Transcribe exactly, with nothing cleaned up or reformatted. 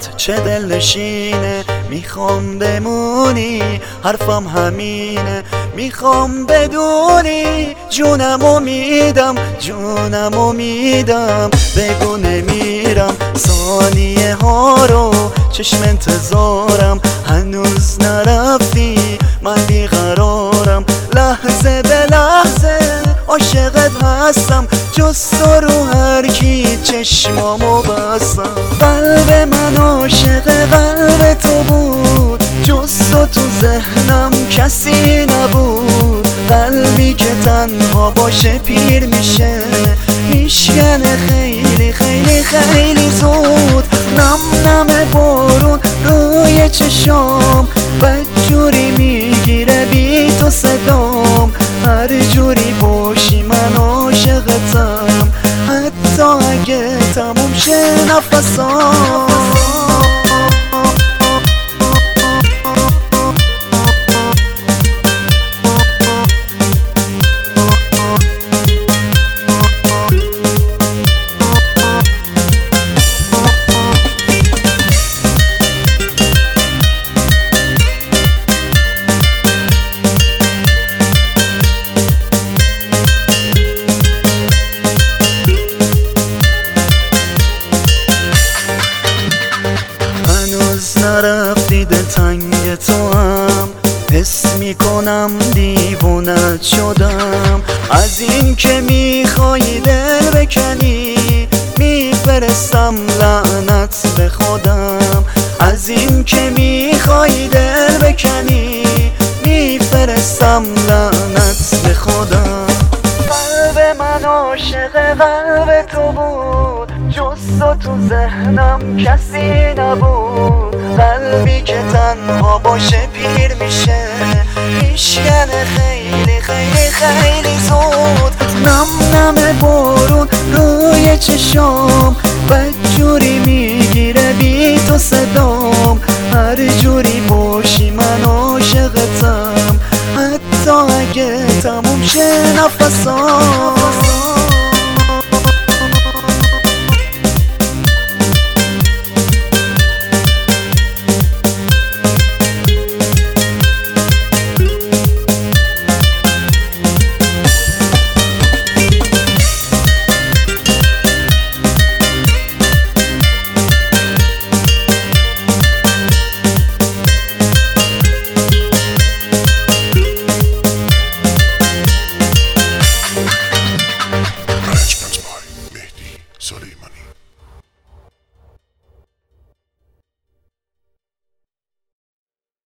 حرفات چه دلنشینه، میخوام بمونی حرفم همینه، میخوام بدونی جونمو میدم جونمو میدم، بگو نمیرم ثانیه ها رو چشم انتظارم، هنوز نرفتی من بیقرارم، لحظه به لحظه عاشقت هستم، جز تو رو هر کی چشمامو بستم، قلب من عاشق قلب تو بود، جز تو تو ذهنم کسی نبود، قلبی که تنها باشه پیر میشه، میشکنه خیلی خیلی خیلی زود، نم نم بارون روی چشام، بدجوری میگیره بی تو صدام، هر جوری باشی من عاشقتم، حتی اگه تموم شه نفسام. نرفتی دل تنگ تو هم، حس میکنم دیوونت شدم، از این که میخوای دل بکنی میفرستم لعنت به خودم، از این که میخوای دل بکنی میفرستم لعنت به خودم، قلب من عاشق قلب تو بود، جز تو تو ذهنم کسی نبود، قلبی که تنها باشه پیر میشه، میشکنه خیلی خیلی خیلی زود، نم نم بارون روی چشام، بدجوری میگیره بی تو صدام، هر جوری باشی من عاشقتم، حتی اگه تموم شه نفسام.